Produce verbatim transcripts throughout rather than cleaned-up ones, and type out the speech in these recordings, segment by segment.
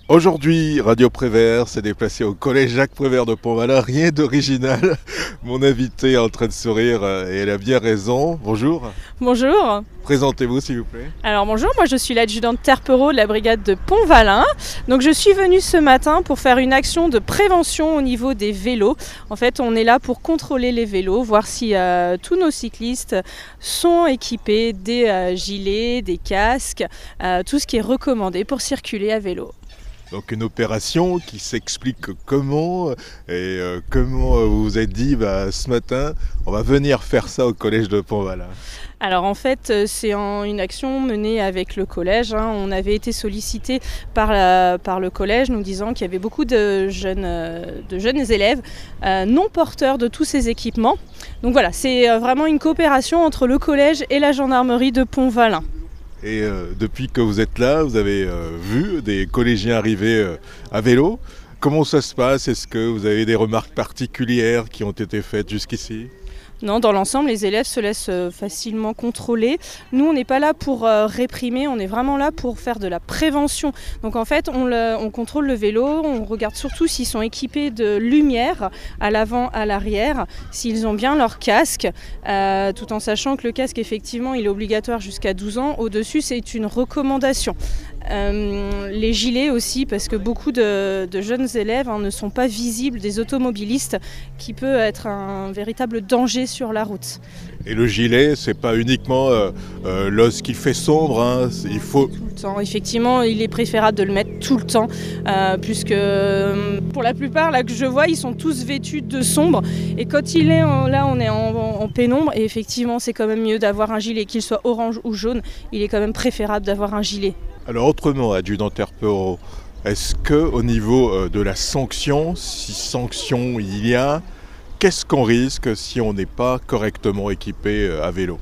Aujourd'hui, Radio Prévert s'est déplacé au collège Jacques Prévert de Pont-Valin. Rien d'original. Mon invité est en train de sourire euh, et elle a bien raison. Bonjour. Bonjour. Présentez-vous s'il vous plaît. Alors bonjour, moi je suis l'adjudante Terpero de la brigade de Pont-Valin. Donc je suis venue ce matin pour faire une action de prévention au niveau des vélos. En fait, on est là pour contrôler les vélos, voir si euh, tous nos cyclistes sont équipés des euh, gilets, des casques, euh, tout ce qui est recommandé pour circuler à vélo. Donc une opération qui s'explique comment et euh, comment vous vous êtes dit bah, ce matin on va venir faire ça au collège de Pont-Valin. Alors en fait c'est en une action menée avec le collège. Hein. On avait été sollicité par, la, par le collège nous disant qu'il y avait beaucoup de jeunes, euh, de jeunes élèves euh, non porteurs de tous ces équipements. Donc voilà, c'est vraiment une coopération entre le collège et la gendarmerie de Pont-Valin. Et euh, depuis que vous êtes là, vous avez euh, vu des collégiens arriver euh, à vélo. Comment ça se passe? Est-ce que vous avez des remarques particulières qui ont été faites jusqu'ici? Non, dans l'ensemble, les élèves se laissent facilement contrôler. Nous, on n'est pas là pour euh, réprimer, on est vraiment là pour faire de la prévention. Donc en fait, on, le, on contrôle le vélo, on regarde surtout s'ils sont équipés de lumière à l'avant, à l'arrière, s'ils ont bien leur casque, euh, tout en sachant que le casque, effectivement, il est obligatoire jusqu'à douze ans. Au-dessus, c'est une recommandation. Euh, les gilets aussi, parce que beaucoup de, de jeunes élèves hein, ne sont pas visibles des automobilistes, qui peut être un véritable danger sur la route. Et le gilet, c'est pas uniquement euh, euh, lorsqu'il fait sombre, hein, il faut... Tout le temps, effectivement, il est préférable de le mettre tout le temps, euh, puisque pour la plupart, là que je vois, ils sont tous vêtus de sombre. Et quand il est en, là, on est en, en pénombre, et effectivement, c'est quand même mieux d'avoir un gilet, qu'il soit orange ou jaune, il est quand même préférable d'avoir un gilet. Alors autrement, adjudant Terpero, est-ce qu'au niveau de la sanction, si sanction il y a, qu'est-ce qu'on risque si on n'est pas correctement équipé à vélo?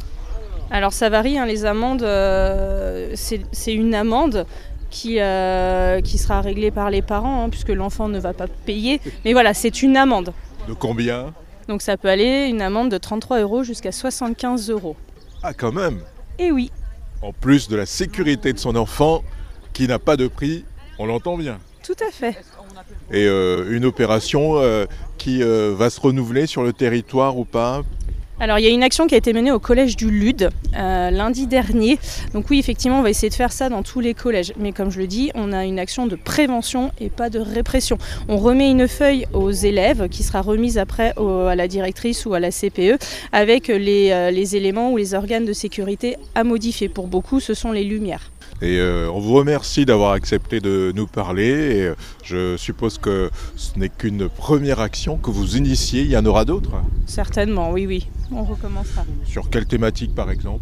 Alors ça varie, hein, les amendes, euh, c'est, c'est une amende qui, euh, qui sera réglée par les parents, hein, puisque l'enfant ne va pas payer. Mais voilà, c'est une amende. De combien? Donc ça peut aller une amende de trente-trois euros jusqu'à soixante-quinze euros. Ah quand même. Eh oui. En plus de la sécurité de son enfant, qui n'a pas de prix, on l'entend bien. Tout à fait. Et euh, une opération euh, qui euh, va se renouveler sur le territoire ou pas? Alors il y a une action qui a été menée au collège du Lude euh, lundi dernier. Donc oui, effectivement, on va essayer de faire ça dans tous les collèges. Mais comme je le dis, on a une action de prévention et pas de répression. On remet une feuille aux élèves qui sera remise après au, à la directrice ou à la C P E avec les, euh, les éléments ou les organes de sécurité à modifier. Pour beaucoup, ce sont les lumières. Et euh, on vous remercie d'avoir accepté de nous parler. Et euh, je suppose que ce n'est qu'une première action que vous initiez. Il y en aura d'autres? Certainement, oui, oui. On recommencera. Sur quelle thématique par exemple?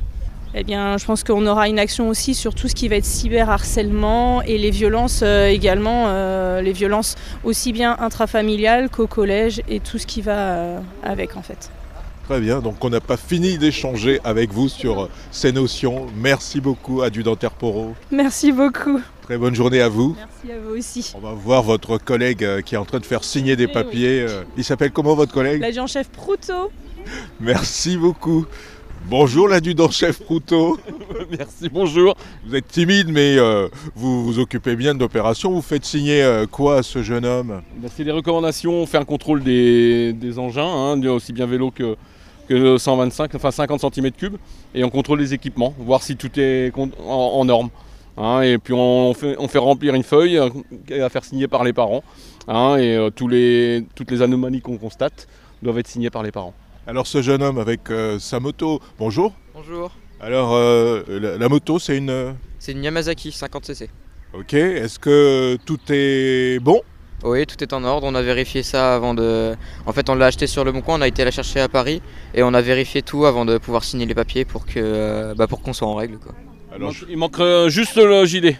Eh bien, je pense qu'on aura une action aussi sur tout ce qui va être cyberharcèlement et les violences euh, également, euh, les violences aussi bien intrafamiliales qu'au collège et tout ce qui va euh, avec en fait. Très bien, donc on n'a pas fini d'échanger avec vous sur ces notions. Merci beaucoup, adjudant Terpero. Merci beaucoup. Très bonne journée à vous. Merci à vous aussi. On va voir votre collègue qui est en train de faire signer des Eh papiers. oui. Il s'appelle comment votre collègue? L'adjudant-chef Proutot. Merci beaucoup. Bonjour l'adjudant-chef Proutot. Merci, bonjour. Vous êtes timide mais euh, vous vous occupez bien de l'opération. Vous faites signer euh, quoi à ce jeune homme? Ben, c'est les recommandations, on fait un contrôle des, des engins, hein, aussi bien vélo que, que cent vingt-cinq, enfin cinquante centimètres cubes, et on contrôle les équipements, voir si tout est en, en norme. Hein, et puis on fait, on fait remplir une feuille euh, à faire signer par les parents, hein, et euh, tous les, toutes les anomalies qu'on constate doivent être signées par les parents. Alors ce jeune homme avec euh, sa moto, bonjour. Bonjour. Alors euh, la, la moto c'est une... C'est une Yamazaki cinquante C C. Ok, est-ce que tout est bon? Oui, tout est en ordre, on a vérifié ça avant de... En fait on l'a acheté sur le Bon Coin, on a été la chercher à Paris et on a vérifié tout avant de pouvoir signer les papiers pour que, bah, pour qu'on soit en règle, quoi. Alors, il manque, il manque juste le gilet.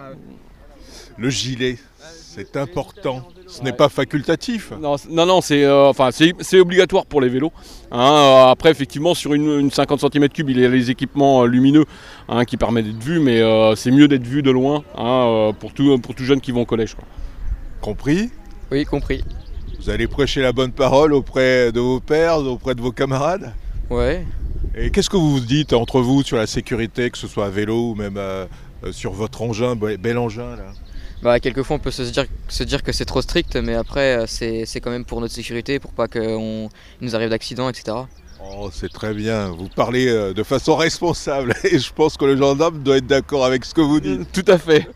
Le gilet, c'est important. Ce n'est pas facultatif. Non, non, non c'est, euh, enfin, c'est, c'est obligatoire pour les vélos. Hein, après, effectivement, sur une, une cinquante centimètres cubes, il y a les équipements lumineux hein, qui permettent d'être vus, mais euh, c'est mieux d'être vu de loin hein, pour, tout, pour tout jeunes qui vont au collège, quoi. Compris? Oui, compris. Vous allez prêcher la bonne parole auprès de vos pairs, auprès de vos camarades? Ouais. Et qu'est-ce que vous vous dites entre vous sur la sécurité, que ce soit à vélo ou même euh, sur votre engin, bel engin là? Bah, quelquefois on peut se dire, se dire que c'est trop strict, mais après c'est c'est quand même pour notre sécurité, pour pas qu'il nous arrive d'accidents, et cetera. Oh, c'est très bien, vous parlez euh, de façon responsable et je pense que le gendarme doit être d'accord avec ce que vous dites. Tout à fait.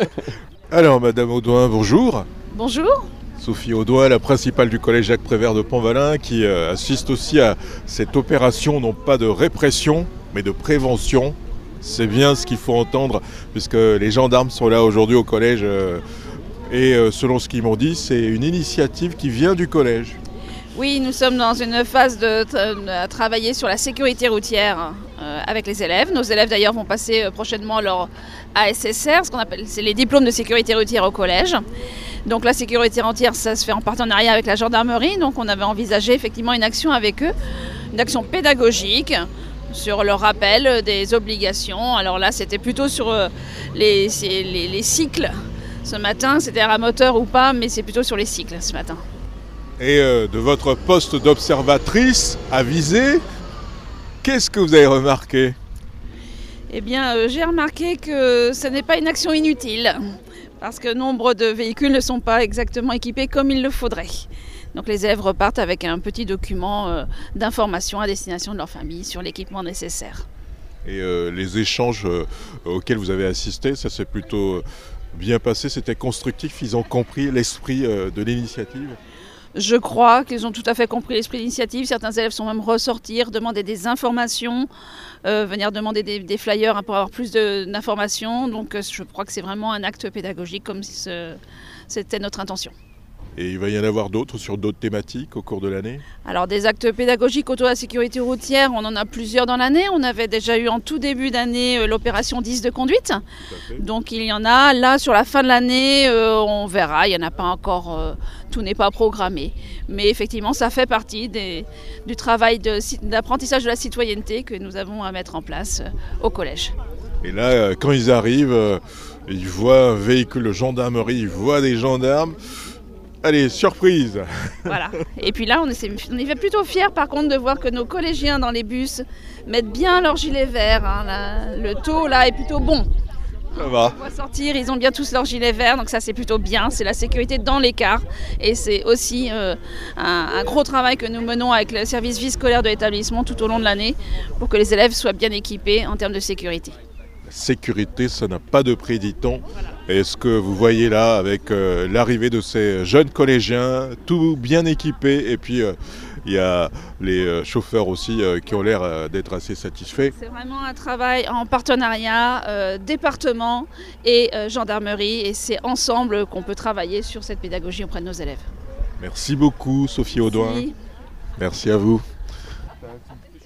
Alors Madame Audouin, bonjour. Bonjour. Sophie Audouin, la principale du collège Jacques Prévert de Pont-Valin, qui euh, assiste aussi à cette opération, non pas de répression, mais de prévention. C'est bien ce qu'il faut entendre, puisque les gendarmes sont là aujourd'hui au collège. Euh, et euh, selon ce qu'ils m'ont dit, c'est une initiative qui vient du collège. Oui, nous sommes dans une phase de tra- travailler sur la sécurité routière euh, avec les élèves. Nos élèves d'ailleurs vont passer euh, prochainement leur A S S R, ce qu'on appelle, c'est les diplômes de sécurité routière au collège. Donc la sécurité routière, ça se fait en partenariat avec la gendarmerie. Donc on avait envisagé effectivement une action avec eux, une action pédagogique sur le rappel des obligations. Alors là, c'était plutôt sur euh, les, les, les cycles. Ce matin, c'était à moteur ou pas, mais c'est plutôt sur les cycles ce matin. Et euh, de votre poste d'observatrice avisée, qu'est-ce que vous avez remarqué? Eh bien, euh, j'ai remarqué que ce n'est pas une action inutile, parce que nombre de véhicules ne sont pas exactement équipés comme il le faudrait. Donc les élèves repartent avec un petit document euh, d'information à destination de leur famille sur l'équipement nécessaire. Et euh, les échanges euh, auxquels vous avez assisté, ça s'est plutôt bien passé, c'était constructif, ils ont compris l'esprit euh, de l'initiative? Je crois qu'ils ont tout à fait compris l'esprit de l'initiative. Certains élèves sont même ressortis, demander des informations, euh, venir demander des, des flyers pour avoir plus de, d'informations. Donc je crois que c'est vraiment un acte pédagogique comme si ce, c'était notre intention. Et il va y en avoir d'autres sur d'autres thématiques au cours de l'année? Alors des actes pédagogiques autour de la sécurité routière, on en a plusieurs dans l'année. On avait déjà eu en tout début d'année euh, l'opération dix de conduite. Donc il y en a. Là, sur la fin de l'année, euh, on verra. Il n'y en a pas encore, euh, tout n'est pas programmé. Mais effectivement, ça fait partie des, du travail de, d'apprentissage de la citoyenneté que nous avons à mettre en place euh, au collège. Et là, euh, quand ils arrivent, euh, ils voient un véhicule de gendarmerie, ils voient des gendarmes. Allez, surprise! Voilà. Et puis là, on est, on est plutôt fiers par contre de voir que nos collégiens dans les bus mettent bien leur gilet vert. Hein, là. Le taux là est plutôt bon. Ça va. On va sortir, ils ont bien tous leur gilet vert, donc ça c'est plutôt bien. C'est la sécurité dans les cars. Et c'est aussi euh, un, un gros travail que nous menons avec le service vie scolaire de l'établissement tout au long de l'année pour que les élèves soient bien équipés en termes de sécurité. La sécurité, ça n'a pas de prix, dit-on. Et ce que vous voyez là, avec euh, l'arrivée de ces jeunes collégiens, tout bien équipés, et puis euh, il y a les euh, chauffeurs aussi euh, qui ont l'air euh, d'être assez satisfaits. C'est vraiment un travail en partenariat euh, département et euh, gendarmerie, et c'est ensemble qu'on peut travailler sur cette pédagogie auprès de nos élèves. Merci beaucoup, Sophie Audouin. Merci. Merci à vous.